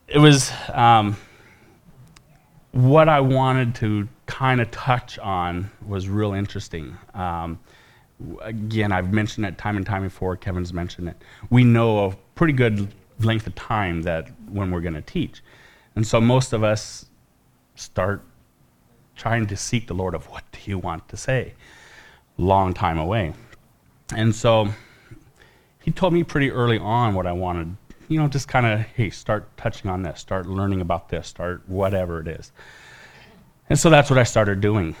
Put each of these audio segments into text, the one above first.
it was what I wanted to kind of touch on was real interesting. Again, I've mentioned it time and time before. Kevin's mentioned it. We know a pretty good length of time that when we're going to teach. And so most of us start trying to seek the Lord of what do you want to say? Long time away. And so he told me pretty early on what I wanted, just kind of, hey, start touching on this, start learning about this, start whatever it is. And so that's what I started doing.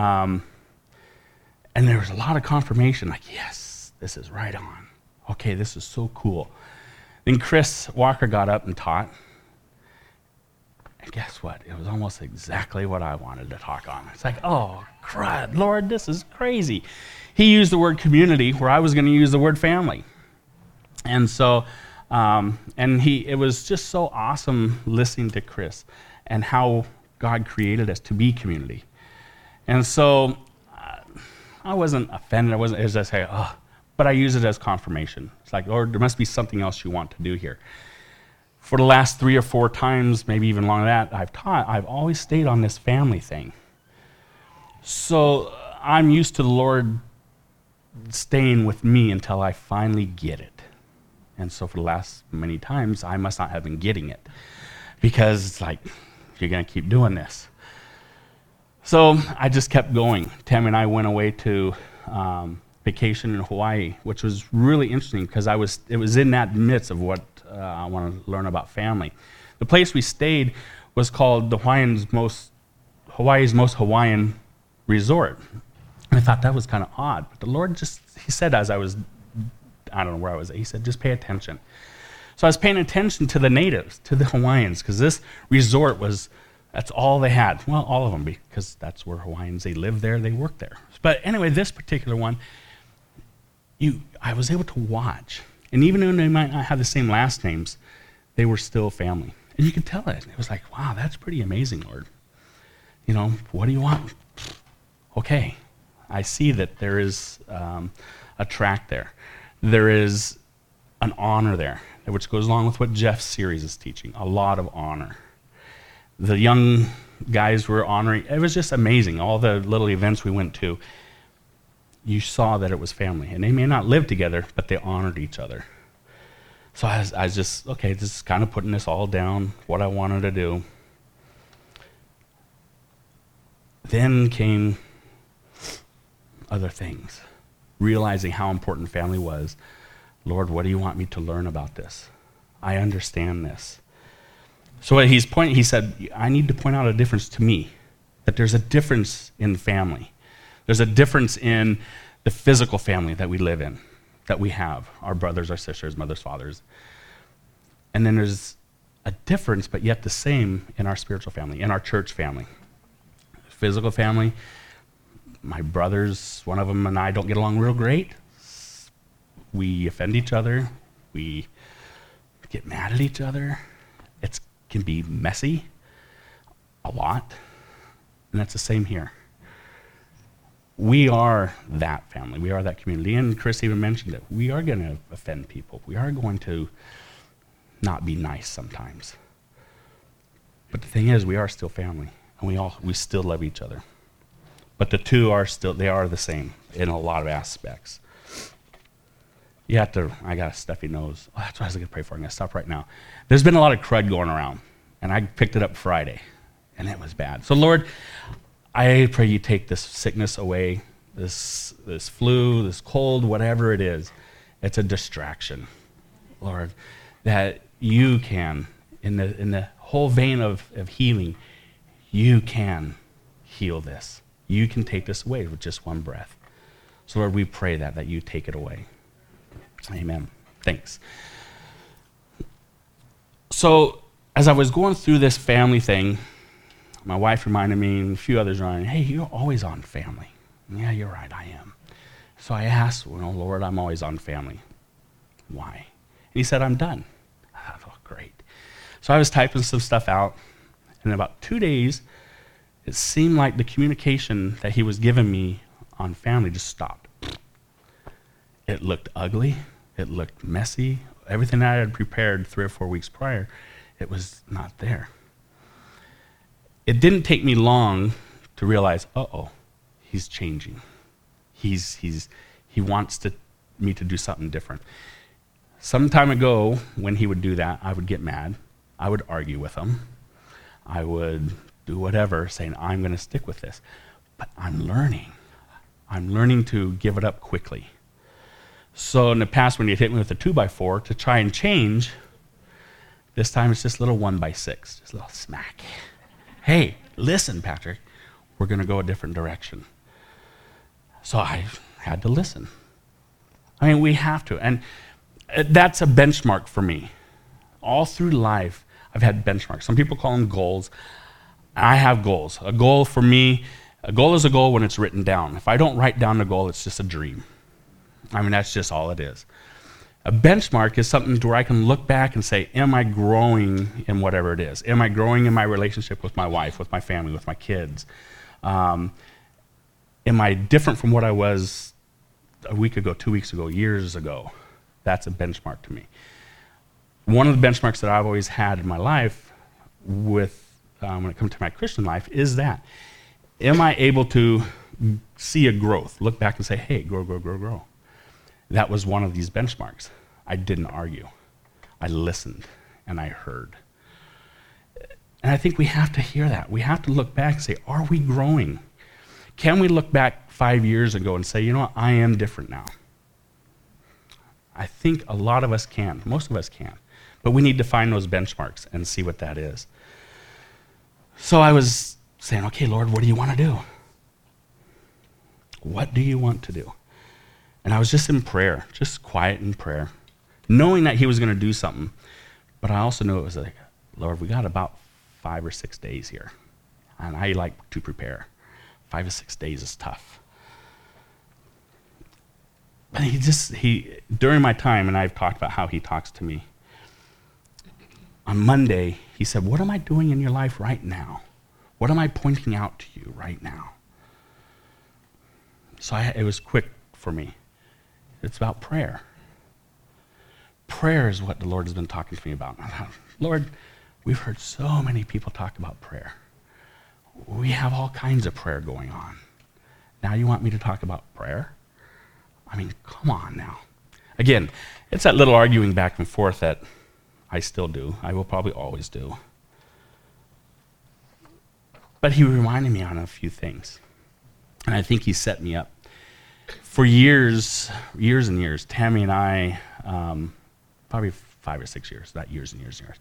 And there was a lot of confirmation, like, yes, this is right on. Okay, this is so cool. Then Chris Walker got up and taught. And guess what? It was almost exactly what I wanted to talk on. It's like, oh, crud, Lord, this is crazy. He used the word community where I was going to use the word family. And so, it was just so awesome listening to Chris and how God created us to be community. And so, I wasn't offended. It was just like, oh, but I use it as confirmation. It's like, Lord, there must be something else you want to do here. For the last 3 or 4 times, maybe even longer than that, I've taught, I've always stayed on this family thing. So I'm used to the Lord staying with me until I finally get it. And so for the last many times, I must not have been getting it because it's like, you're going to keep doing this. So I just kept going. Tammy and I went away to vacation in Hawaii, which was really interesting because it was in that midst of what I want to learn about family. The place we stayed was called Hawaii's most Hawaiian resort. And I thought that was kind of odd. But the Lord he said as I don't know where I was at, he said, just pay attention. So I was paying attention to the natives, to the Hawaiians, because this resort that's all they had. Well, all of them, because that's where Hawaiians, they live there, they work there. But anyway, this particular one, I was able to watch. And even though they might not have the same last names, they were still family. And you could tell it. It was like, wow, that's pretty amazing, Lord. What do you want? Okay, I see that there is a track there. There is an honor there, which goes along with what Jeff's series is teaching, a lot of honor. The young guys were honoring. It was just amazing. All the little events we went to, you saw that it was family. And they may not live together, but they honored each other. So I was just, okay, just kind of putting this all down, what I wanted to do. Then came other things, realizing how important family was. Lord, what do you want me to learn about this? I understand this. So what he said, I need to point out a difference to me, that there's a difference in family. There's a difference in the physical family that we live in, that we have, our brothers, our sisters, mothers, fathers. And then there's a difference, but yet the same in our spiritual family, in our church family. Physical family, my brothers, one of them and I don't get along real great. We offend each other. We get mad at each other. It can be messy, a lot. And that's the same here. We are that family. We are that community. And Chris even mentioned it. We are going to offend people. We are going to not be nice sometimes. But the thing is, we are still family. And we still love each other. But the two they are the same in a lot of aspects. I got a stuffy nose. Oh, that's what I was going to pray for. I'm going to stop right now. There's been a lot of crud going around. And I picked it up Friday. And it was bad. So Lord, I pray you take this sickness away, this flu, this cold, whatever it is. It's a distraction, Lord, that you can, in the whole vein of healing, you can heal this. You can take this away with just one breath. So Lord, we pray that you take it away. Amen. Thanks. So as I was going through this family thing, my wife reminded me, and a few others reminded me, hey, you're always on family. Yeah, you're right, I am. So I asked, Lord, I'm always on family. Why? And he said, I'm done. I thought, oh, great. So I was typing some stuff out, and in about 2 days, it seemed like the communication that he was giving me on family just stopped. It looked ugly. It looked messy. Everything I had prepared 3 or 4 weeks prior, It was not there. It didn't take me long to realize, he's changing. He wants me to do something different. Some time ago, when he would do that, I would get mad. I would argue with him. I would do whatever, saying, I'm going to stick with this. But I'm learning. I'm learning to give it up quickly. So in the past, when he'd hit me with a 2x4 to try and change, this time it's just a little 1x6, just a little smack. Hey, listen, Patrick, we're going to go a different direction. So I had to listen. I mean, we have to. And that's a benchmark for me. All through life, I've had benchmarks. Some people call them goals. I have goals. A goal for me, a goal is a goal when it's written down. If I don't write down the goal, it's just a dream. I mean, that's just all it is. A benchmark is something where I can look back and say, am I growing in whatever it is? Am I growing in my relationship with my wife, with my family, with my kids? Am I different from what I was a week ago, 2 weeks ago, years ago? That's a benchmark to me. One of the benchmarks that I've always had in my life with, when it comes to my Christian life, is that. Am I able to see a growth? Look back and say, hey, grow, grow, grow, grow. That was one of these benchmarks. I didn't argue. I listened and I heard. And I think we have to hear that. We have to look back and say, are we growing? Can we look back 5 years ago and say, you know what, I am different now? I think a lot of us can. Most of us can. But we need to find those benchmarks and see what that is. So I was saying, okay, Lord, what do you want to do? What do you want to do? And I was just in prayer, just quiet in prayer, knowing that he was going to do something. But I also knew it was like, Lord, we got about 5 or 6 days here. And I like to prepare. 5 or 6 days is tough. But he during my time, and I've talked about how he talks to me, on Monday, he said, what am I doing in your life right now? What am I pointing out to you right now? So it was quick for me. It's about prayer. Prayer is what the Lord has been talking to me about. Lord, we've heard so many people talk about prayer. We have all kinds of prayer going on. Now you want me to talk about prayer? I mean, come on now. Again, it's that little arguing back and forth that I still do. I will probably always do. But he reminded me on a few things. And I think he set me up. For years and years, Tammy and I, probably 5 or 6 years, not years and years and years,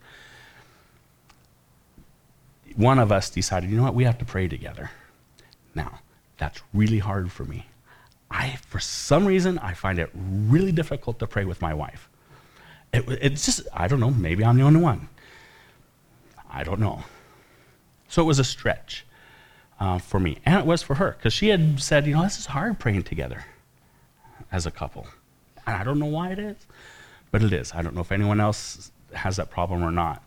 one of us decided, you know what, we have to pray together. Now, that's really hard for me. For some reason, I find it really difficult to pray with my wife. It's just, I don't know, maybe I'm the only one. I don't know. So it was a stretch for me, and it was for her, because she had said, you know, this is hard praying together as a couple. And I don't know why it is, but it is. I don't know if anyone else has that problem or not.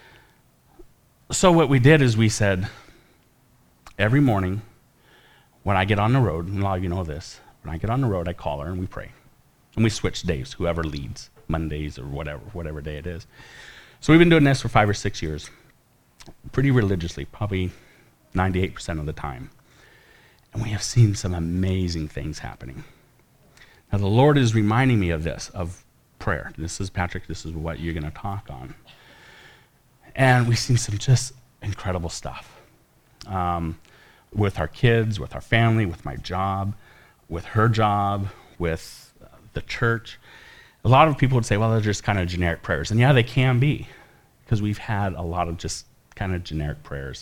So what we did is we said, every morning when I get on the road, and a lot of you know this, when I get on the road, I call her and we pray. And we switch days, whoever leads, Mondays or whatever day it is. So we've been doing this for 5 or 6 years, pretty religiously, probably 98% of the time. And we have seen some amazing things happening. Now the Lord is reminding me of this, of prayer. This is, Patrick, this is what you're going to talk on. And we've seen some just incredible stuff. With our kids, with our family, with my job, with her job, with the church. A lot of people would say, well, they're just kind of generic prayers. And yeah, they can be, because we've had a lot of just kind of generic prayers.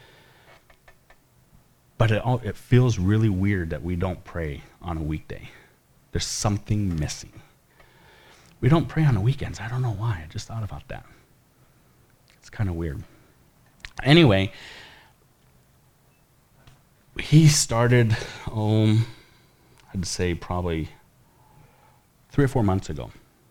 But it feels really weird that we don't pray on a weekday. There's something missing. We don't pray on the weekends. I don't know why. I just thought about that. It's kind of weird. Anyway, he started, I'd say probably 3 or 4 months ago.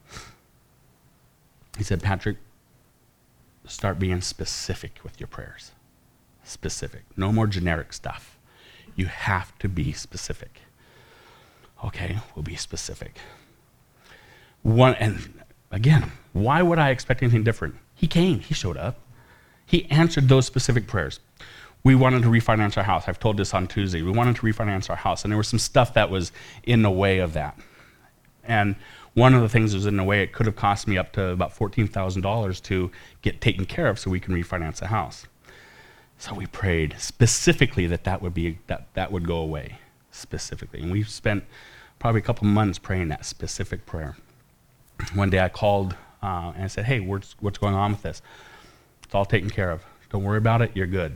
He said, Patrick, start being specific with your prayers. Specific. No more generic stuff. You have to be specific. Okay, we'll be specific. And again, why would I expect anything different? He came. He showed up. He answered those specific prayers. We wanted to refinance our house. I've told this on Tuesday. We wanted to refinance our house, and there was some stuff that was in the way of that. And one of the things that was in the way, it could have cost me up to about $14,000 to get taken care of so we can refinance the house. So we prayed specifically that would go away, specifically. And we spent probably a couple months praying that specific prayer. One day I called and I said, hey, what's going on with this? It's all taken care of. Don't worry about it. You're good.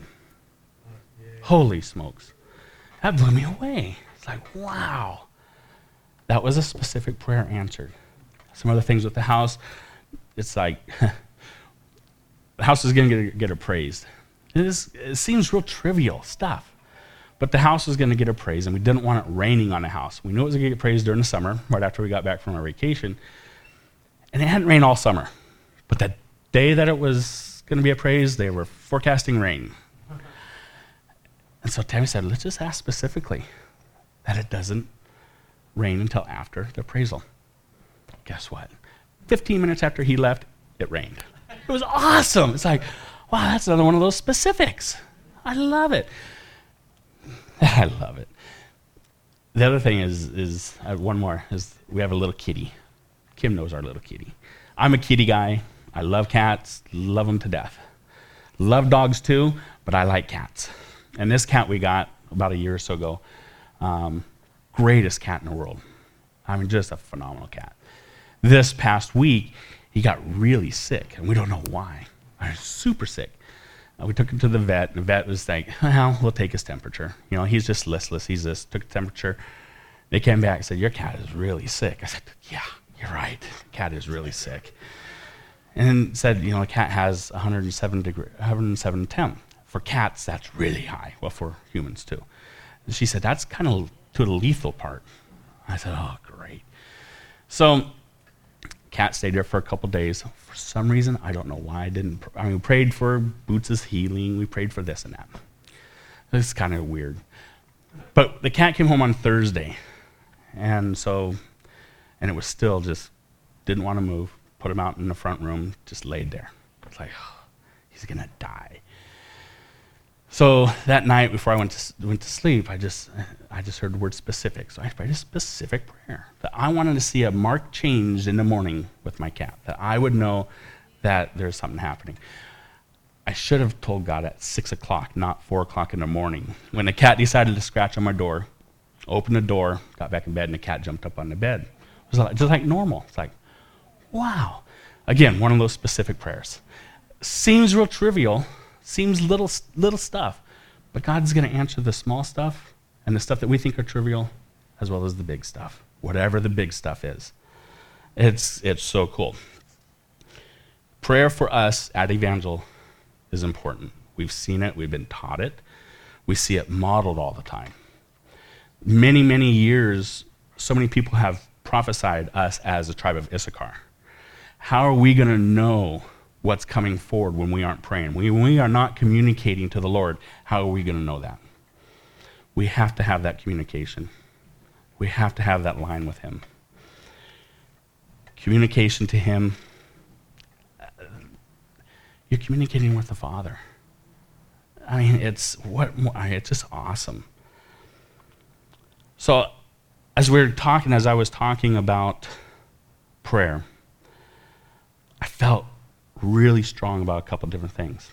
Holy smokes. That blew me away. It's like, wow. That was a specific prayer answered. Some other things with the house, it's like, the house is going to get appraised. It seems real trivial stuff. But the house was going to get appraised, and we didn't want it raining on the house. We knew it was going to get appraised during the summer, right after we got back from our vacation. And it hadn't rained all summer. But the day that it was going to be appraised, they were forecasting rain. And so Tammy said, let's just ask specifically that it doesn't rain until after the appraisal. Guess what? 15 minutes after he left, it rained. It was awesome. It's like, wow, that's another one of those specifics. I love it. I love it. The other thing is one more, is we have a little kitty. Kim knows our little kitty. I'm a kitty guy. I love cats, love them to death. Love dogs too, but I like cats. And this cat we got about a year or so ago, greatest cat in the world. I mean, just a phenomenal cat. This past week, he got really sick, and we don't know why. I was super sick. We took him to the vet, and the vet was like, well, we'll take his temperature. You know, he's just listless. Took the temperature. They came back and said, your cat is really sick. I said, yeah, you're right. The cat is really sick. And said, you know, the cat has 107 temp. For cats, that's really high. Well, for humans too. And she said, that's kind of to the lethal part. I said, oh, great. So cat stayed there for a couple days. For some reason, I don't know why we prayed for Boots' healing. We prayed for this and that. It's kind of weird. But the cat came home on Thursday. And it was still just, didn't want to move. Put him out in the front room, just laid there. It's like, oh, he's going to die. So that night before I went to sleep, I just heard the word specific. So I prayed a specific prayer that I wanted to see a marked change in the morning with my cat, that I would know that there's something happening. I should have told God at 6 o'clock, not 4 o'clock in the morning. When the cat decided to scratch on my door, opened the door, got back in bed, and the cat jumped up on the bed. It was just like normal. It's like, wow. Again, one of those specific prayers. Seems real trivial. Seems little stuff, but God's going to answer the small stuff and the stuff that we think are trivial, as well as the big stuff, whatever the big stuff is. It's so cool. Prayer for us at Evangel is important. We've seen it. We've been taught it. We see it modeled all the time. Many, many years, so many people have prophesied us as a tribe of Issachar. How are we going to know what's coming forward when we aren't praying? When we are not communicating to the Lord, how are we going to know that? We have to have that communication. We have to have that line with Him. Communication to Him. You're communicating with the Father. I mean, it's just awesome. So, as I was talking about prayer, I felt really strong about a couple different things.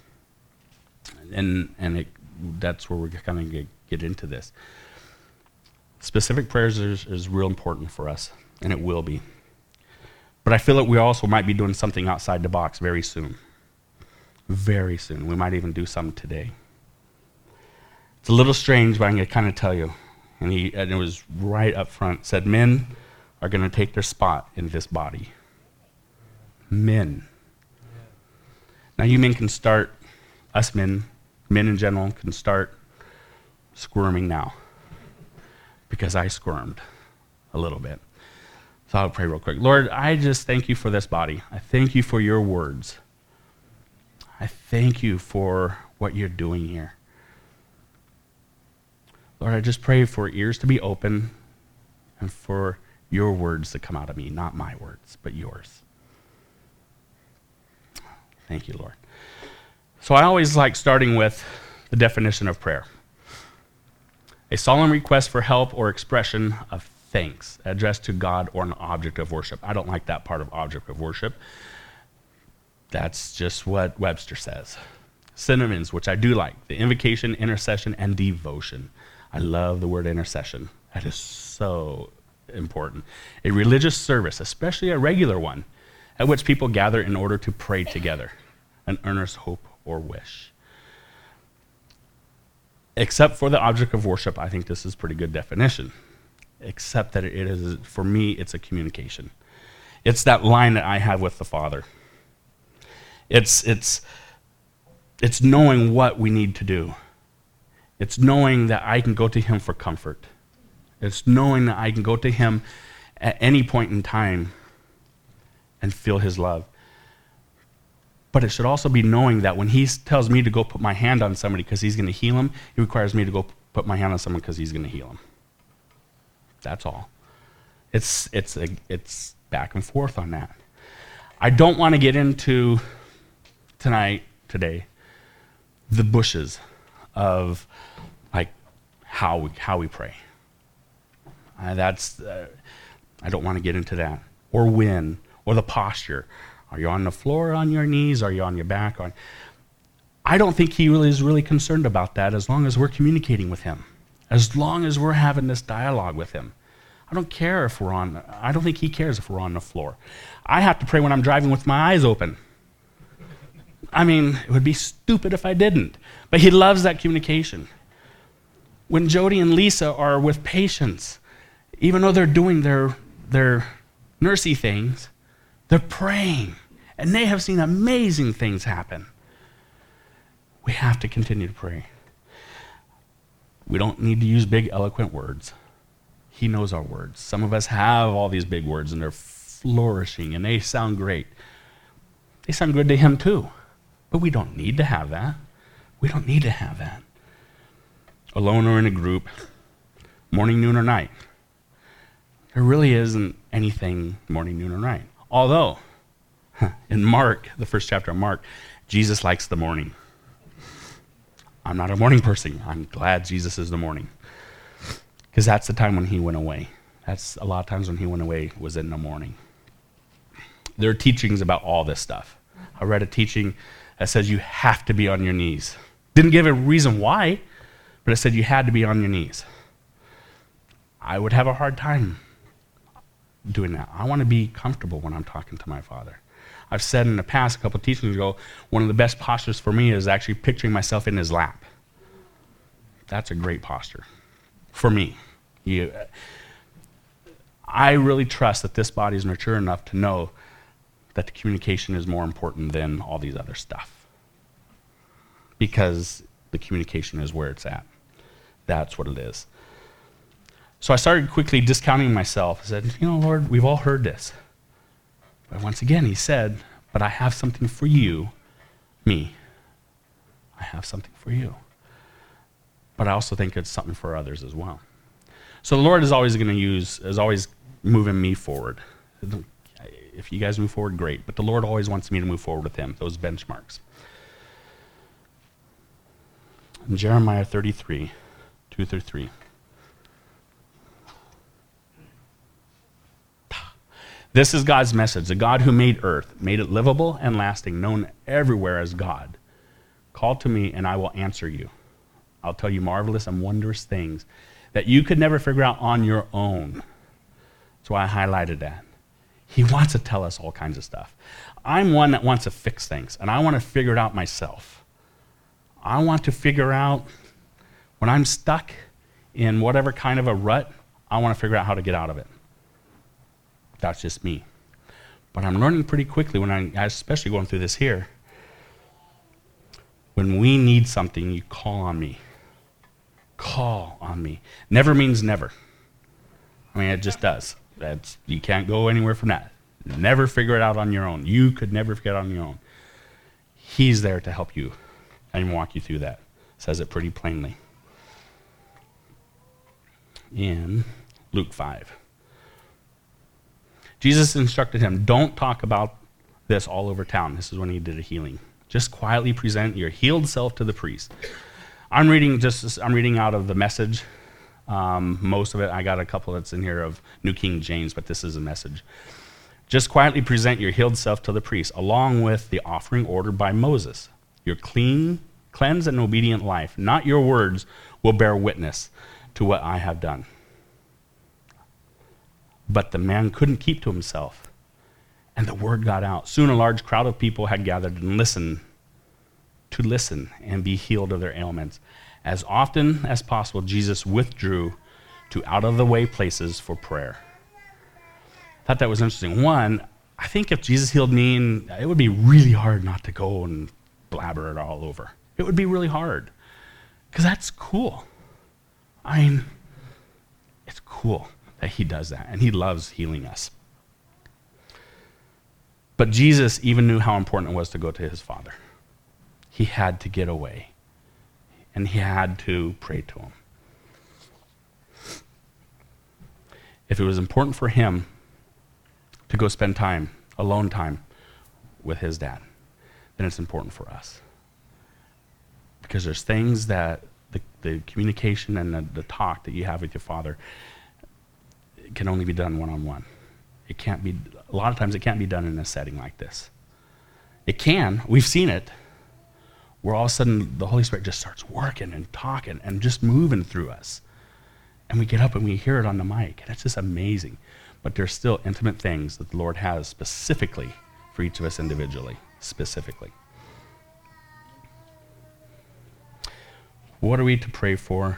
And that's where we're going to get into this. Specific prayers is real important for us, and it will be. But I feel that we also might be doing something outside the box very soon. Very soon. We might even do some today. It's a little strange, but I'm going to kind of tell you. And it was right up front. It said, men are going to take their spot in this body. Men. Now you men can start, us men in general, can start squirming now. Because I squirmed a little bit. So I'll pray real quick. Lord, I just thank you for this body. I thank you for your words. I thank you for what you're doing here. Lord, I just pray for ears to be open and for your words to come out of me, not my words, but yours. Thank you, Lord. So I always like starting with the definition of prayer. A solemn request for help or expression of thanks addressed to God or an object of worship. I don't like that part of object of worship. That's just what Webster says. Synonyms, which I do like: the invocation, intercession, and devotion. I love the word intercession. That is so important. A religious service, especially a regular one, at which people gather in order to pray together, an earnest hope or wish. Except for the object of worship, I think this is a pretty good definition. Except that it is, for me, it's a communication. It's that line that I have with the Father. It's knowing what we need to do. It's knowing that I can go to him for comfort. It's knowing that I can go to him at any point in time and feel his love. But it should also be knowing that when he tells me to go put my hand on somebody because he's going to heal him, he requires me to go put my hand on someone because he's going to heal him. That's all. It's back and forth on that. I don't want to get into today, the bushes of like how we pray. I don't want to get into that. Or when, or the posture. Are you on the floor, on your knees? Are you on your back? I don't think he really is really concerned about that as long as we're communicating with him. As long as we're having this dialogue with him. I don't think he cares if we're on the floor. I have to pray when I'm driving with my eyes open. I mean, it would be stupid if I didn't. But he loves that communication. When Jody and Lisa are with patients, even though they're doing their nursey things, they're praying. And they have seen amazing things happen. We have to continue to pray. We don't need to use big, eloquent words. He knows our words. Some of us have all these big words, and they're flourishing, and they sound great. They sound good to him too. But we don't need to have that. We don't need to have that. Alone or in a group, morning, noon, or night. There really isn't anything morning, noon, or night. Although, in Mark, the first chapter of Mark, Jesus likes the morning. I'm not a morning person. I'm glad Jesus is the morning. Because that's the time when he went away. That's a lot of times when he went away was in the morning. There are teachings about all this stuff. I read a teaching that says you have to be on your knees. Didn't give a reason why, but it said you had to be on your knees. I would have a hard time doing that. I want to be comfortable when I'm talking to my Father. I've said in the past, a couple of teachings ago, one of the best postures for me is actually picturing myself in his lap. That's a great posture for me. I really trust that this body is mature enough to know that the communication is more important than all these other stuff. Because the communication is where it's at. That's what it is. So I started quickly discounting myself. I said, Lord, we've all heard this. But once again, he said, but I have something for you, me. I have something for you. But I also think it's something for others as well. So the Lord is always moving me forward. If you guys move forward, great. But the Lord always wants me to move forward with him, those benchmarks. In Jeremiah 33, 2-3. This is God's message. The God who made earth, made it livable and lasting, known everywhere as God. Call to me and I will answer you. I'll tell you marvelous and wondrous things that you could never figure out on your own. That's why I highlighted that. He wants to tell us all kinds of stuff. I'm one that wants to fix things, and I want to figure it out myself. I want to figure out when I'm stuck in whatever kind of a rut, I want to figure out how to get out of it. That's just me. But I'm learning pretty quickly especially going through this here. When we need something, you call on me. Call on me. Never means never. I mean, it just does. You can't go anywhere from that. Never figure it out on your own. You could never figure it out on your own. He's there to help you and walk you through that. Says it pretty plainly. In Luke 5. Jesus instructed him, don't talk about this all over town. This is when he did a healing. Just quietly present your healed self to the priest. I'm reading out of the Message. Most of it, I got a couple that's in here of New King James, but this is a Message. Just quietly present your healed self to the priest, along with the offering ordered by Moses. Your cleansed and obedient life, not your words, will bear witness to what I have done. But the man couldn't keep to himself, and the word got out. Soon a large crowd of people had gathered and listened and be healed of their ailments. As often as possible, Jesus withdrew to out-of-the-way places for prayer. I thought that was interesting. One, I think if Jesus healed me, it would be really hard not to go and blabber it all over. It would be really hard, because that's cool. I mean, it's cool that he does that, and he loves healing us. But Jesus even knew how important it was to go to his Father. He had to get away, and he had to pray to him. If it was important for him to go spend time, alone time, with his dad, then it's important for us. Because there's things that the communication and the talk that you have with your Father can only be done one-on-one. It can't be, a lot of times it can't be done in a setting like this. It can, we've seen it, where all of a sudden the Holy Spirit just starts working and talking and just moving through us. And we get up and we hear it on the mic, and it's just amazing. But there's still intimate things that the Lord has specifically for each of us individually, specifically. What are we to pray for?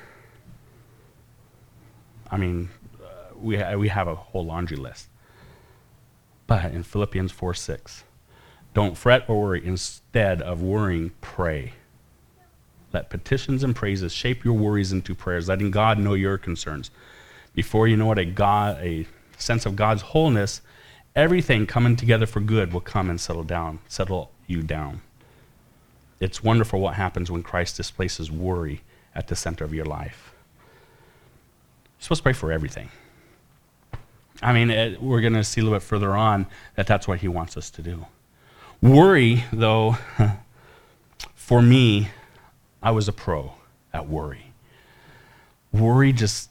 I mean, we have a whole laundry list. But in Philippians 4:6, don't fret or worry. Instead of worrying, pray. Let petitions and praises shape your worries into prayers, letting God know your concerns. Before you know it, a sense of God's wholeness, everything coming together for good will come and settle you down. It's wonderful what happens when Christ displaces worry at the center of your life. You're supposed to pray for everything. I mean, we're going to see a little bit further on that that's what he wants us to do. Worry, though, for me, I was a pro at worry. Worry just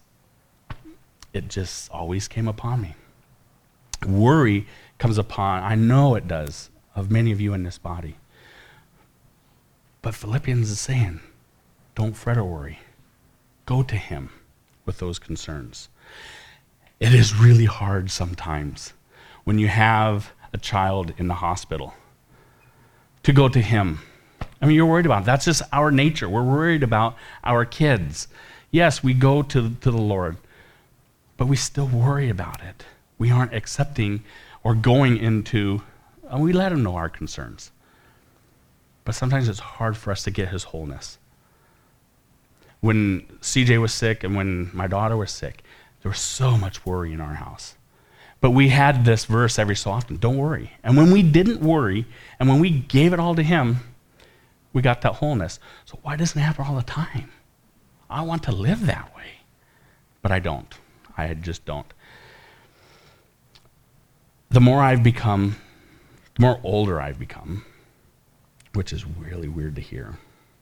always came upon me. Worry comes upon, I know it does, of many of you in this body. But Philippians is saying, don't fret or worry. Go to him with those concerns. It is really hard sometimes when you have a child in the hospital to go to him. I mean, you're worried about it. That's just our nature. We're worried about our kids. Yes, we go to the Lord, but we still worry about it. We aren't accepting or going into, and we let him know our concerns. But sometimes it's hard for us to get his wholeness. When CJ was sick and when my daughter was sick, there was so much worry in our house. But we had this verse every so often, don't worry. And when we didn't worry, and when we gave it all to him, we got that wholeness. So why doesn't it happen all the time? I want to live that way. But I don't. I just don't. The more I've become, the more older I've become, which is really weird to hear,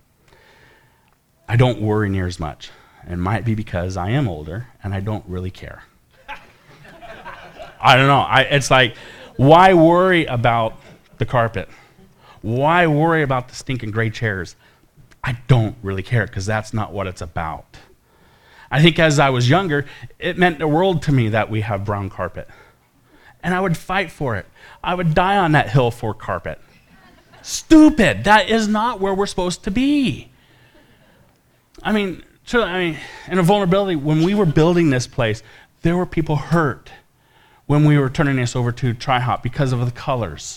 I don't worry near as much. It might be because I am older and I don't really care. I don't know. It's like, why worry about the carpet? Why worry about the stinking gray chairs? I don't really care because that's not what it's about. I think as I was younger, it meant the world to me that we have brown carpet. And I would fight for it. I would die on that hill for carpet. Stupid. That is not where we're supposed to be. I mean, in a vulnerability, when we were building this place, there were people hurt when we were turning this over to TriHop because of the colors.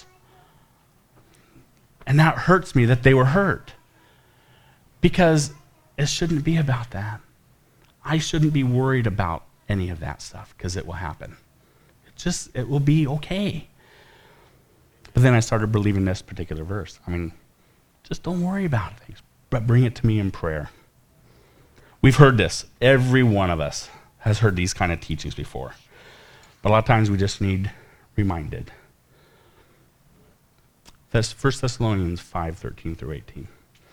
And that hurts me that they were hurt. Because it shouldn't be about that. I shouldn't be worried about any of that stuff because it will happen. It will be okay. But then I started believing this particular verse. I mean, just don't worry about things, but bring it to me in prayer. We've heard this. Every one of us has heard these kind of teachings before. But a lot of times we just need reminded. That's 1 Thessalonians 5:13 through 18.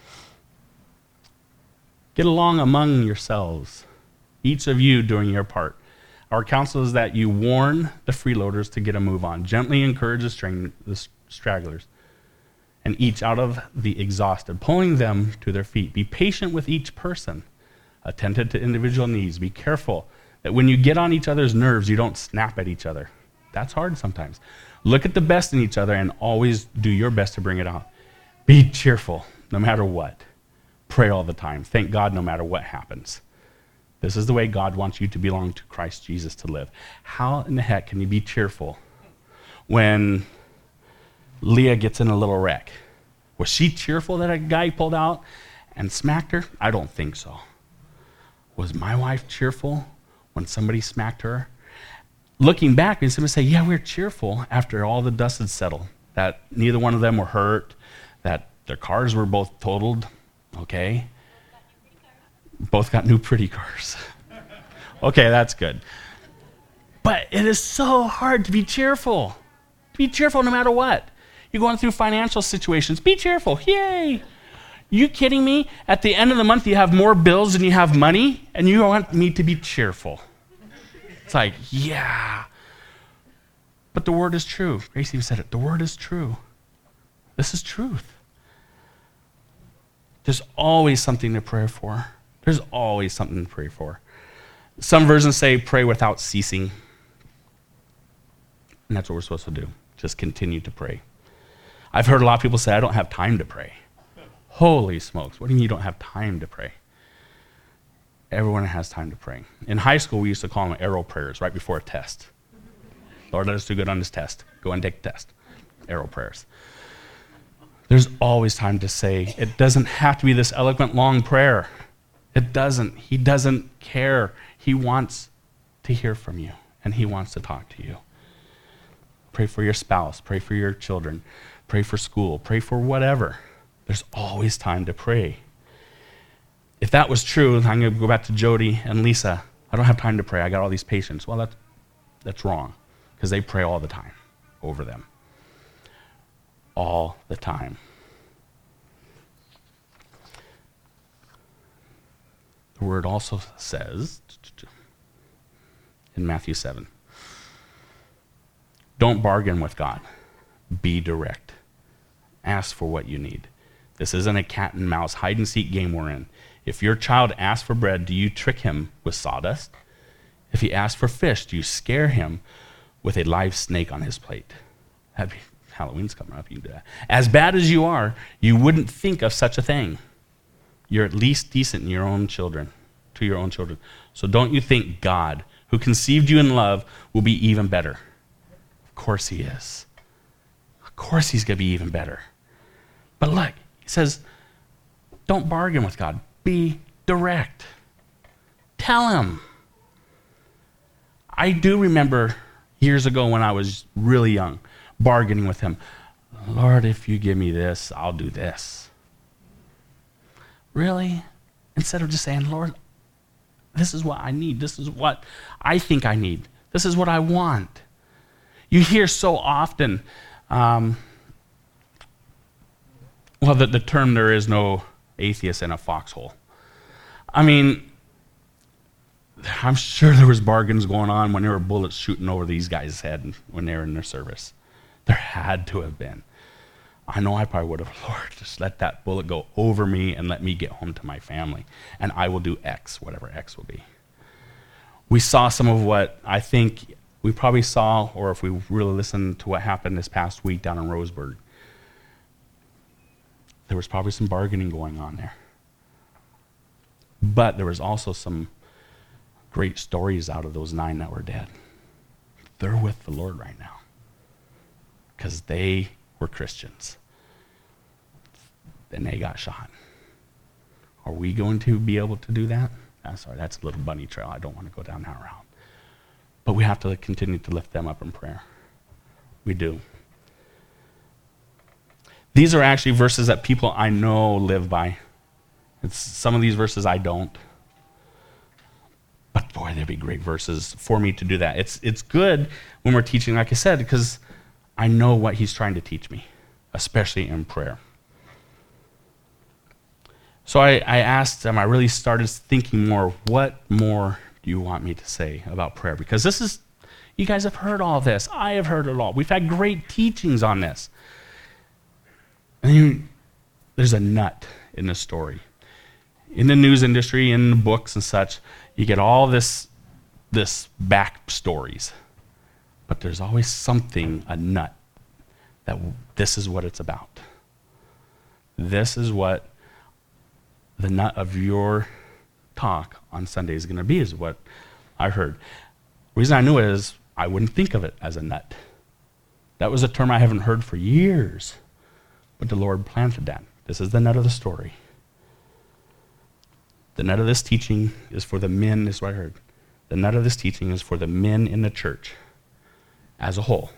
Get along among yourselves, each of you doing your part. Our counsel is that you warn the freeloaders to get a move on, gently encourage the stragglers, and each out of the exhausted, pulling them to their feet. Be patient with each person, attentive to individual needs. Be careful that when you get on each other's nerves, you don't snap at each other. That's hard sometimes. Look at the best in each other and always do your best to bring it out. Be cheerful no matter what. Pray all the time. Thank God no matter what happens. This is the way God wants you to belong to Christ Jesus to live. How in the heck can you be cheerful when Leah gets in a little wreck? Was she cheerful that a guy pulled out and smacked her? I don't think so. Was my wife cheerful when somebody smacked her? Looking back, and somebody say, yeah, we're cheerful after all the dust had settled, that neither one of them were hurt, that their cars were both totaled, okay? Both got new pretty cars. Okay, that's good. But it is so hard to be cheerful. To be cheerful no matter what. You're going through financial situations. Be cheerful. Yay! You kidding me? At the end of the month, you have more bills than you have money, and you want me to be cheerful. It's like, yeah. But the word is true. Gracie said it. The word is true. This is truth. There's always something to pray for. There's always something to pray for. Some versions say pray without ceasing. And that's what we're supposed to do. Just continue to pray. I've heard a lot of people say, I don't have time to pray. Holy smokes. What do you mean you don't have time to pray? Everyone has time to pray. In high school, we used to call them arrow prayers right before a test. Lord, let us do good on this test. Go and take the test. Arrow prayers. There's always time to say. It doesn't have to be this eloquent, long prayer. It doesn't. He doesn't care. He wants to hear from you, and he wants to talk to you. Pray for your spouse. Pray for your children. Pray for school. Pray for whatever. There's always time to pray. If that was true, I'm going to go back to Jody and Lisa. I don't have time to pray. I got all these patients. Well, that's wrong, because they pray all the time over them. All the time. The word also says in Matthew 7, don't bargain with God. Be direct. Ask for what you need. This isn't a cat and mouse hide and seek game we're in. If your child asks for bread, do you trick him with sawdust? If he asks for fish, do you scare him with a live snake on his plate? Halloween's coming up, you can do that. As bad as you are, you wouldn't think of such a thing. You're at least decent in your own children, to your own children. So don't you think God, who conceived you in love, will be even better? Of course he is. Of course he's going to be even better. But look, he says, don't bargain with God. Be direct. Tell him. I do remember years ago when I was really young, bargaining with him. Lord, if you give me this, I'll do this. Really? Instead of just saying, Lord, this is what I need. This is what I think I need. This is what I want. You hear so often, the term there is no atheist in a foxhole. I mean, I'm sure there was bargains going on when there were bullets shooting over these guys' head when they were in their service. There had to have been. I know I probably would have, Lord, just let that bullet go over me and let me get home to my family. And I will do X, whatever X will be. We saw some of what I think we probably saw, or if we really listened to what happened this past week down in Roseburg, there was probably some bargaining going on there. But there was also some great stories out of those 9 that were dead. They're with the Lord right now because they were Christians. Then they got shot. Are we going to be able to do that? Sorry, that's a little bunny trail. I don't want to go down that route. But we have to continue to lift them up in prayer. We do. These are actually verses that people I know live by. Some of these verses I don't. But boy, they'd be great verses for me to do that. It's good when we're teaching, like I said, because I know what he's trying to teach me. especially in prayer. So I asked them, I really started thinking more, what more do you want me to say about prayer? Because this is, you guys have heard all this. I have heard it all. We've had great teachings on this. And there's a nut in the story. In the news industry, in the books and such, you get all this backstories. But there's always something, a nut, that this is what it's about. This is what the nut of your talk on Sunday is going to be, is what I heard. The reason I knew it is I wouldn't think of it as a nut. That was a term I haven't heard for years, but the Lord planted that. This is the nut of the story. The nut of this teaching is for the men, is what I heard. The nut of this teaching is for the men in the church as a whole.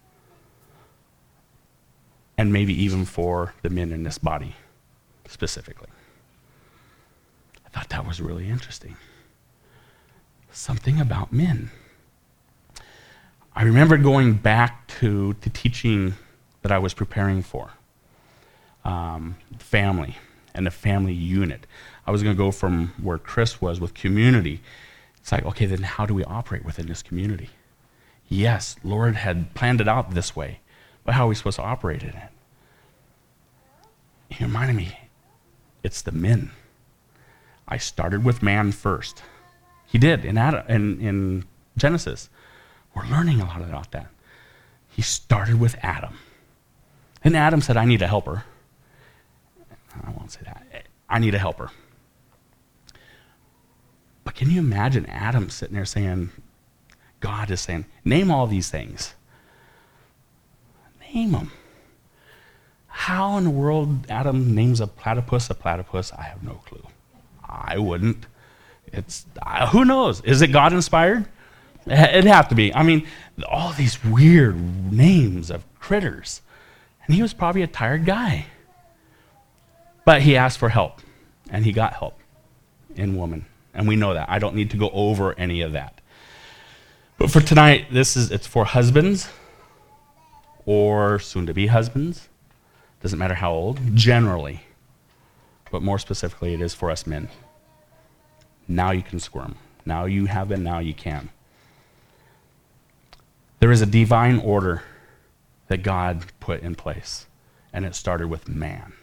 And maybe even for the men in this body specifically. I thought that was really interesting. Something about men. I remember going back to the teaching that I was preparing for. Family and the family unit. I was going to go from where Chris was with community. It's like, okay, then how do we operate within this community? Yes, Lord had planned it out this way, but how are we supposed to operate in it? He reminded me, it's the men. I started with man first. He did in Genesis. We're learning a lot about that. He started with Adam. And Adam said, I need a helper. I won't say that. I need a helper. But can you imagine Adam sitting there saying, God is saying, name all these things. Name them. How in the world Adam names a platypus, I have no clue. I wouldn't. Who knows? Is it God inspired? It'd have to be. I mean, all these weird names of critters. And he was probably a tired guy. But he asked for help, and he got help in woman. And we know that. I don't need to go over any of that. But for tonight, it's for husbands or soon-to-be husbands. Doesn't matter how old, generally. But more specifically, it is for us men. Now you can squirm. Now you have been, now you can. There is a divine order that God put in place, and it started with man.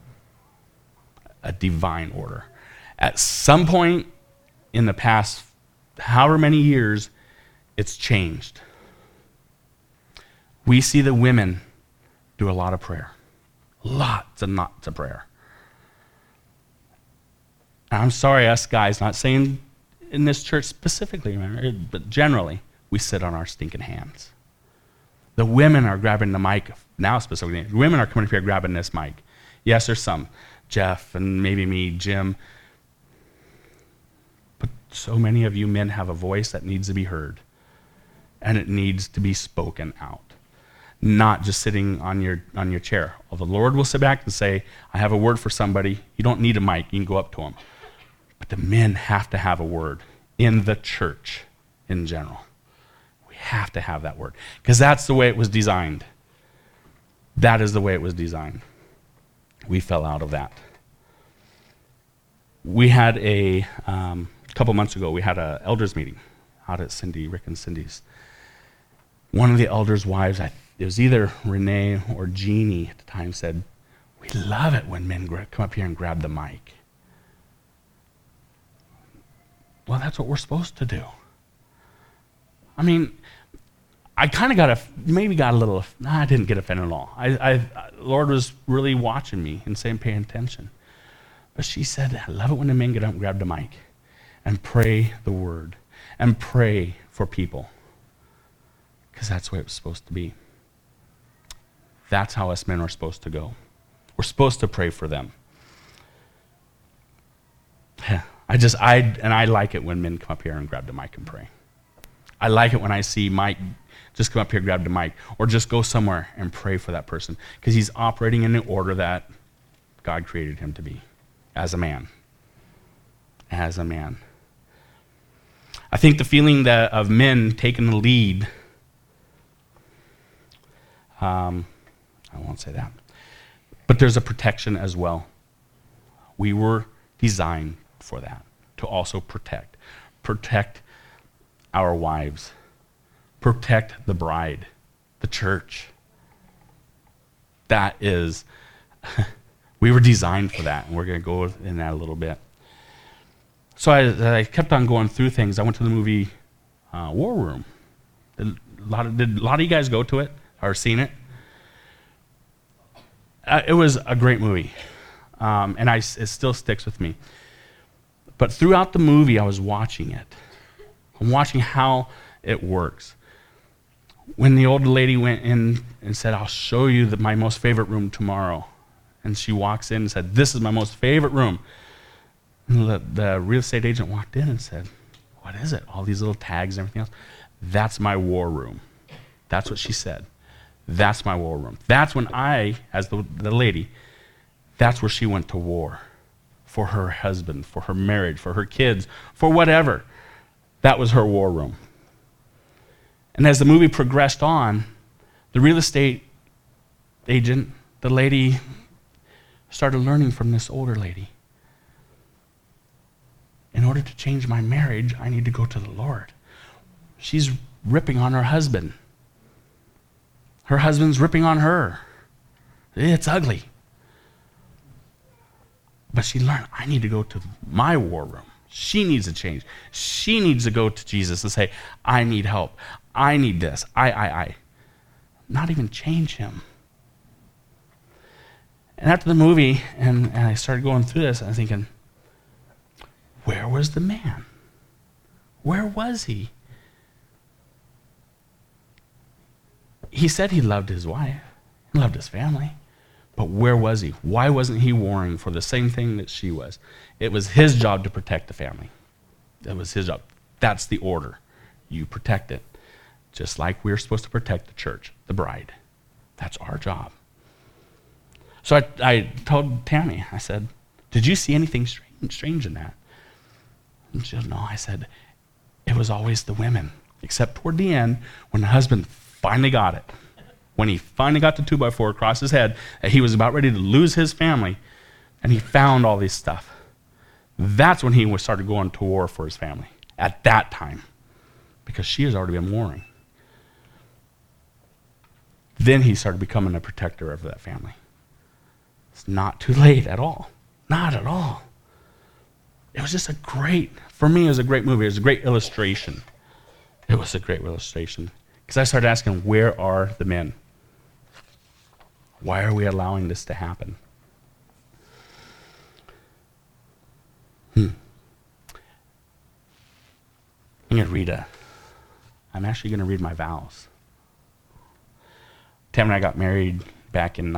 A divine order. At some point in the past, however many years, it's changed. We see the women do a lot of prayer. Lots and lots of prayer. And I'm sorry, us guys, not saying in this church specifically, but generally, we sit on our stinking hands. The women are grabbing the mic, now specifically, the women are coming up here grabbing this mic. Yes, there's some. Jeff and maybe me, Jim. But so many of you men have a voice that needs to be heard. And it needs to be spoken out. Not just sitting on your chair. Well, the Lord will sit back and say, I have a word for somebody. You don't need a mic. You can go up to them. But the men have to have a word in the church in general. We have to have that word. Because that's the way it was designed. That is the way it was designed. We fell out of that. We had a couple months ago, we had an elders meeting out at Rick and Cindy's. One of the elders' wives, it was either Renee or Jeannie at the time, said, we love it when men come up here and grab the mic. Well, that's what we're supposed to do. I mean, I kind of got a little, I didn't get offended at all. Lord was really watching me and saying, pay attention. But she said, I love it when the men get up and grab the mic and pray the word and pray for people. Because that's the way it was supposed to be. That's how us men are supposed to go. We're supposed to pray for them. I like it when men come up here and grab the mic and pray. I like it when I see Mike just come up here, grab the mic, or just go somewhere and pray for that person, because he's operating in the order that God created him to be, as a man. As a man. I think the feeling of men taking the lead, I won't say that. But there's a protection as well. We were designed for that, to also protect. Protect our wives. Protect the bride, the church. That is, we were designed for that, and we're going to go in that a little bit. So I kept on going through things. I went to the movie War Room. Did a lot of you guys go to it or seen it? It was a great movie, and it still sticks with me. But throughout the movie, I was watching it. I'm watching how it works. When the old lady went in and said, "I'll show you my most favorite room tomorrow," and she walks in and said, "This is my most favorite room." And the real estate agent walked in and said, "What is it? All these little tags and everything else." "That's my war room." That's what she said. "That's my war room." That's when I, as the lady, that's where she went to war for her husband, for her marriage, for her kids, for whatever. That was her war room. And as the movie progressed on, the real estate agent, the lady, started learning from this older lady. In order to change my marriage, I need to go to the Lord. She's ripping on her husband. Her husband's ripping on her. It's ugly. But she learned, I need to go to my war room. She needs to change. She needs to go to Jesus and say, I need help. I need this. I. Not even change him. And after the movie, and I started going through this, I'm thinking, where was the man? Where was he? He said he loved his wife. He loved his family. But where was he? Why wasn't he warring for the same thing that she was? It was his job to protect the family. That was his job. That's the order. You protect it. Just like we're supposed to protect the church, the bride. That's our job. So I told Tammy, I said, did you see anything strange in that? And she said, no. I said, it was always the women, except toward the end when the husband finally got it. When he finally got the 2x4 across his head, that he was about ready to lose his family, and he found all this stuff. That's when he started going to war for his family, at that time, because she has already been warring. Then he started becoming a protector of that family. It's not too late at all. Not at all. It was just for me, it was a great movie. It was a great illustration. It was a great illustration. Because I started asking, where are the men? Why are we allowing this to happen? I'm actually going to read my vows. Tam and I got married back in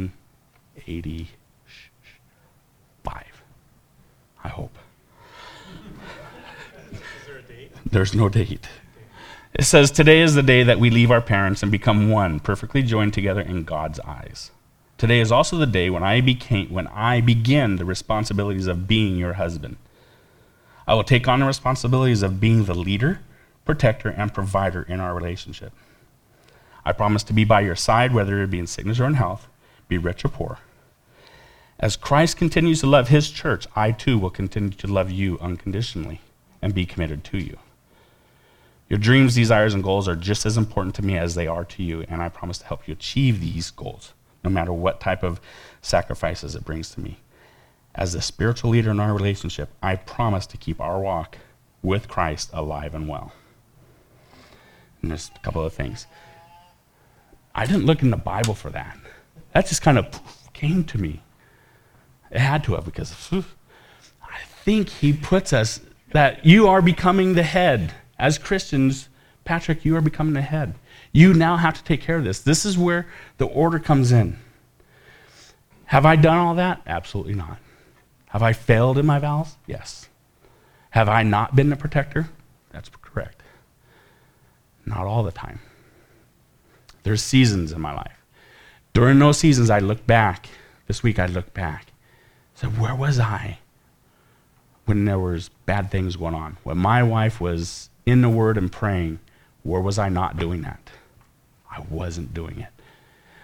1985. I hope. Is there a date? There's no date. It says, today is the day that we leave our parents and become one, perfectly joined together in God's eyes. Today is also the day when I begin the responsibilities of being your husband. I will take on the responsibilities of being the leader, protector, and provider in our relationship. I promise to be by your side, whether it be in sickness or in health, be rich or poor. As Christ continues to love his church, I too will continue to love you unconditionally and be committed to you. Your dreams, desires, and goals are just as important to me as they are to you, and I promise to help you achieve these goals, no matter what type of sacrifices it brings to me. As the spiritual leader in our relationship, I promise to keep our walk with Christ alive and well. And there's a couple of things. I didn't look in the Bible for that. That just kind of came to me. It had to have, because I think he puts us that you are becoming the head. As Christians, Patrick, you are becoming the head. You now have to take care of this. This is where the order comes in. Have I done all that? Absolutely not. Have I failed in my vows? Yes. Have I not been the protector? That's correct. Not all the time. There's seasons in my life. During those seasons, I look back. This week, I looked back. Said, where was I when there was bad things going on? When my wife was in the Word and praying, where was I not doing that? I wasn't doing it.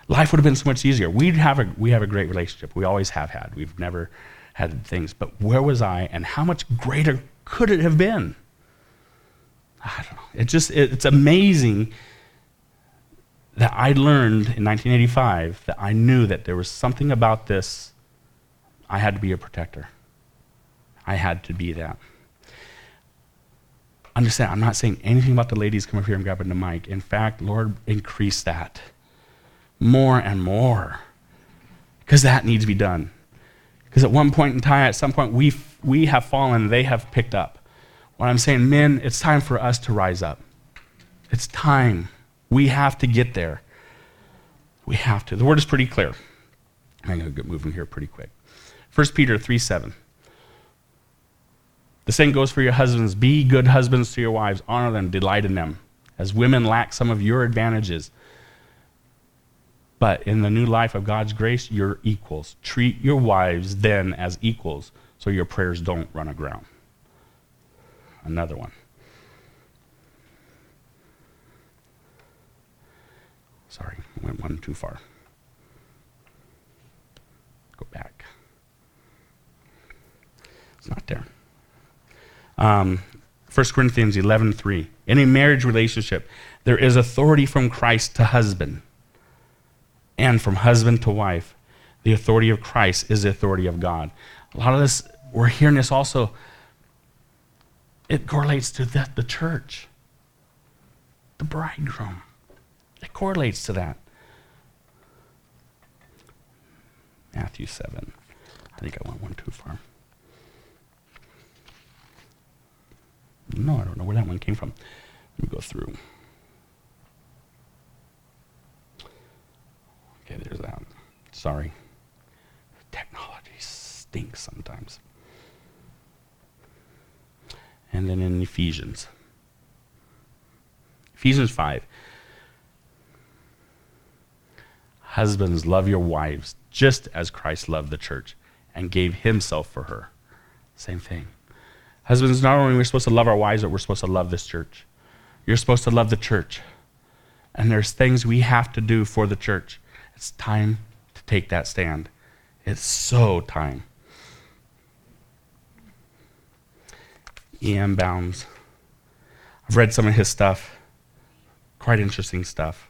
Life would have been so much easier. We have a great relationship. We always have had. We've never had things. But where was I, and how much greater could it have been? I don't know. It's amazing that I learned in 1985 that I knew that there was something about this. I had to be a protector. I had to be that. Understand, I'm not saying anything about the ladies come up here and grabbing the mic. In fact, Lord, increase that more and more, because that needs to be done. Because at one point in time, at some point, we have fallen, they have picked up. What I'm saying, men, it's time for us to rise up. It's time. We have to get there. We have to. The word is pretty clear. I'm going to get moving here pretty quick. 1 Peter 3:7. The same goes for your husbands. Be good husbands to your wives. Honor them, delight in them. As women lack some of your advantages, but in the new life of God's grace, you're equals. Treat your wives then as equals, so your prayers don't run aground. Another one. Sorry, I went one too far. Go back. It's not there. 1 Corinthians 11:3. In a marriage relationship, there is authority from Christ to husband and from husband to wife. The authority of Christ is the authority of God. A lot of this, we're hearing this also, it correlates to the church, the bridegroom. It correlates to that. Matthew 7. I think I went one too far. No, I don't know where that one came from. Let me go through. Okay, there's that. Sorry. Technology stinks sometimes. And then in Ephesians 5. Husbands, love your wives just as Christ loved the church and gave himself for her. Same thing. Husbands, not only are we supposed to love our wives, but we're supposed to love this church. You're supposed to love the church. And there's things we have to do for the church. It's time to take that stand. It's so time. E.M. Bounds. I've read some of his stuff. Quite interesting stuff.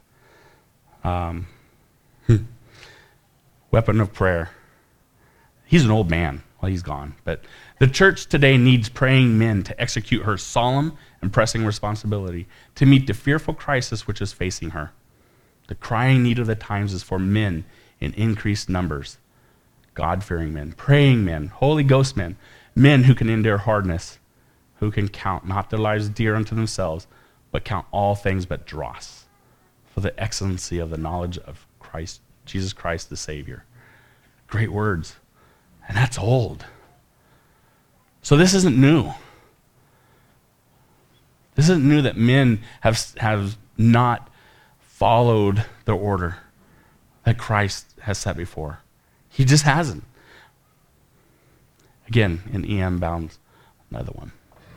Weapon of prayer. He's an old man. Well, he's gone. But the church today needs praying men to execute her solemn and pressing responsibility to meet the fearful crisis which is facing her. The crying need of the times is for men in increased numbers. God-fearing men, praying men, Holy Ghost men, men who can endure hardness, who can count not their lives dear unto themselves, but count all things but dross, for the excellency of the knowledge of Christ, Jesus Christ the Savior. Great words. And that's old. So this isn't new. This isn't new that men have not followed the order that Christ has set before. He just hasn't. Again, in E.M. Bounds, another one.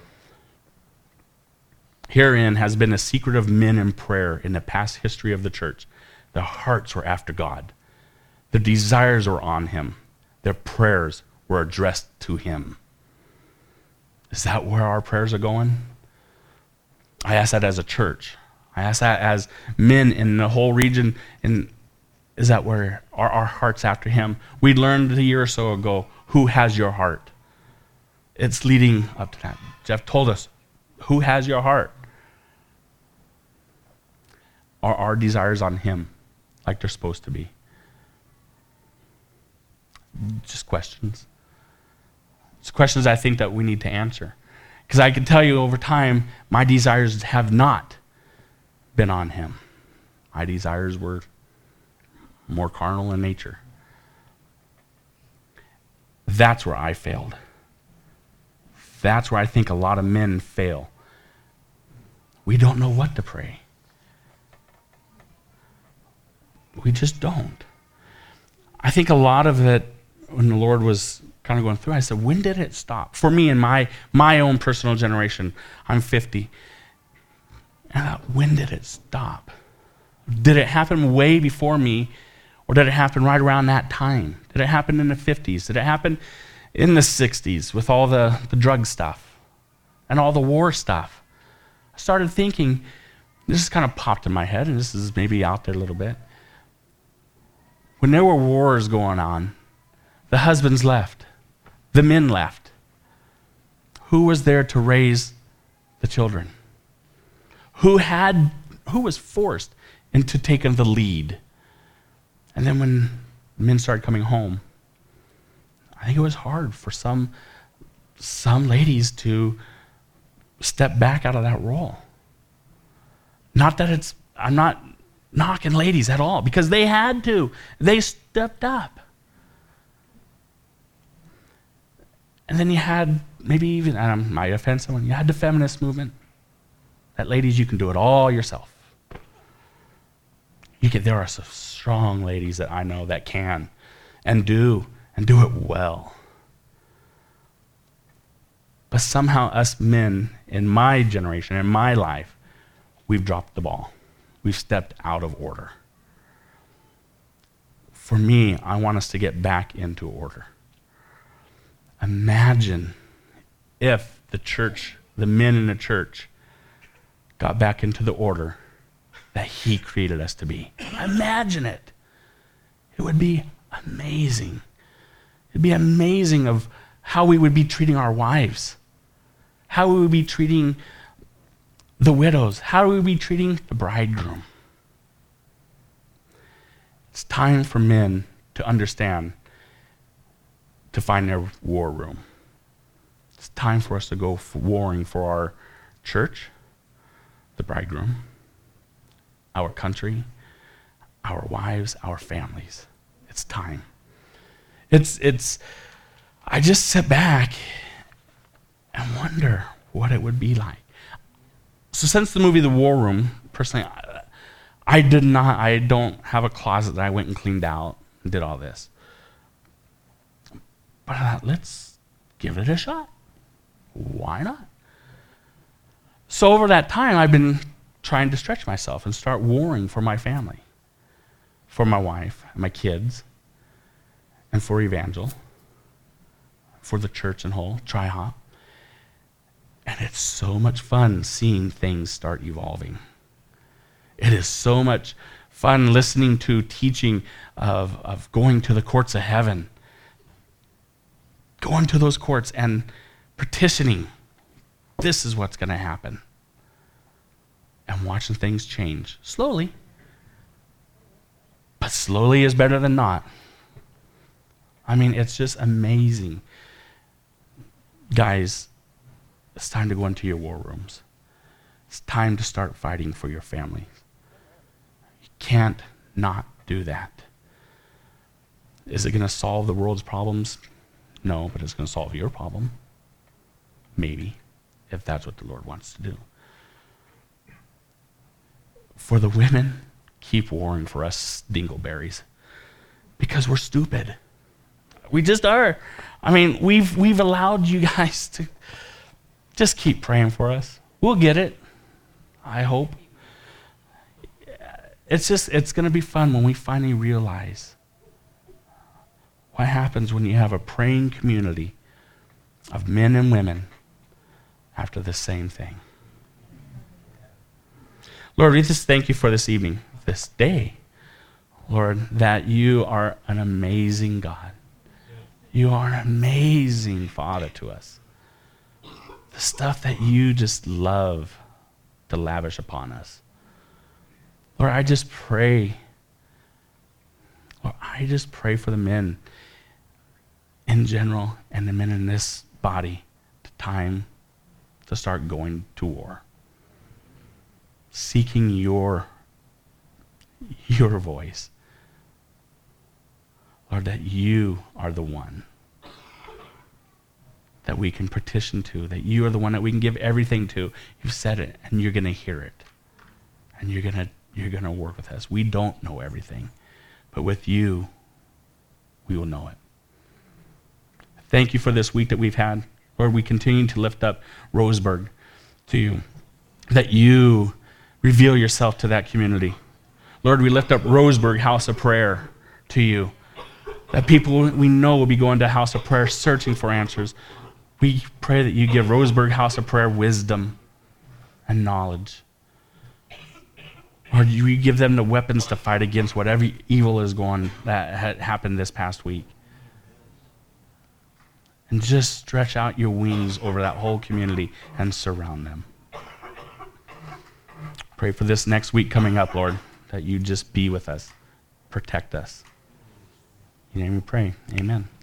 Herein has been a secret of men in prayer in the past history of the church. Their hearts were after God. Their desires were on him. Their prayers were addressed to him. Is that where our prayers are going? I ask that as a church. I ask that as men in the whole region. And is that where our heart's after him? We learned a year or so ago, who has your heart? It's leading up to that. Jeff told us, who has your heart? Are our desires on him like they're supposed to be? Just questions. It's questions I think that we need to answer. Because I can tell you over time, my desires have not been on him. My desires were more carnal in nature. That's where I failed. That's where I think a lot of men fail. We don't know what to pray. We just don't. I think a lot of it, when the Lord was kind of going through, I said, when did it stop? For me, in my own personal generation, I'm 50. And I thought, when did it stop? Did it happen way before me Or did it happen right around that time? Did it happen in the 50s? Did it happen in the 60s with all the drug stuff and all the war stuff? I started thinking, this just kind of popped in my head, and this is maybe out there a little bit. When there were wars going on, the husbands left, the men left. Who was there to raise the children? Who was forced into taking the lead? And then when men started coming home, I think it was hard for some ladies to step back out of that role. Not that I'm not knocking ladies at all, because they had to. They stepped up. And then you had, maybe even, and I might offend someone, you had the feminist movement. That ladies, you can do it all yourself. There are some strong ladies that I know that can and do it well. But somehow us men in my generation, in my life, we've dropped the ball. We've stepped out of order. For me, I want us to get back into order. Imagine if the church, the men in the church, got back into the order that he created us to be. Imagine it. It would be amazing. It'd be amazing of how we would be treating our wives, how we would be treating the widows, how we would be treating the bridegroom. It's time for men to understand, to find their war room. It's time for us to go warring for our church, the bridegroom, our country, our wives, our families. It's time. I just sit back and wonder what it would be like. So since the movie The War Room, personally, I don't have a closet that I went and cleaned out and did all this. But I thought, let's give it a shot. Why not? So over that time, I've been trying to stretch myself and start warring for my family, for my wife, and my kids, and for Evangel, for the church in whole, Tri-Hop. And it's so much fun seeing things start evolving. It is so much fun listening to teaching of going to the courts of heaven, going to those courts and petitioning. This is what's going to happen. And watching things change slowly. But slowly is better than not. I mean, it's just amazing. Guys, it's time to go into your war rooms. It's time to start fighting for your family. You can't not do that. Is it going to solve the world's problems? No, but it's going to solve your problem. Maybe, if that's what the Lord wants to do. For the women, keep warring for us dingleberries, because we're stupid. We just are. I mean, we've allowed you guys to just keep praying for us. We'll get it, I hope. It's going to be fun when we finally realize what happens when you have a praying community of men and women after the same thing. Lord, we just thank you for this evening, this day. Lord, that you are an amazing God. You are an amazing Father to us. The stuff that you just love to lavish upon us. Lord, I just pray. Lord, I just pray for the men in general and the men in this body, the time to start going to war. Seeking your voice. Lord, that you are the one that we can petition to, that you are the one that we can give everything to. You've said it, and you're going to hear it. And you're going to work with us. We don't know everything, but with you, we will know it. Thank you for this week that we've had. Lord, we continue to lift up Roseburg to you, that you reveal yourself to that community. Lord, we lift up Roseburg House of Prayer to you. That people we know will be going to House of Prayer searching for answers. We pray that you give Roseburg House of Prayer wisdom and knowledge. Or you give them the weapons to fight against whatever evil is going that had happened this past week. And just stretch out your wings over that whole community and surround them. Pray for this next week coming up, Lord, that you just be with us, protect us. In your name we pray. Amen.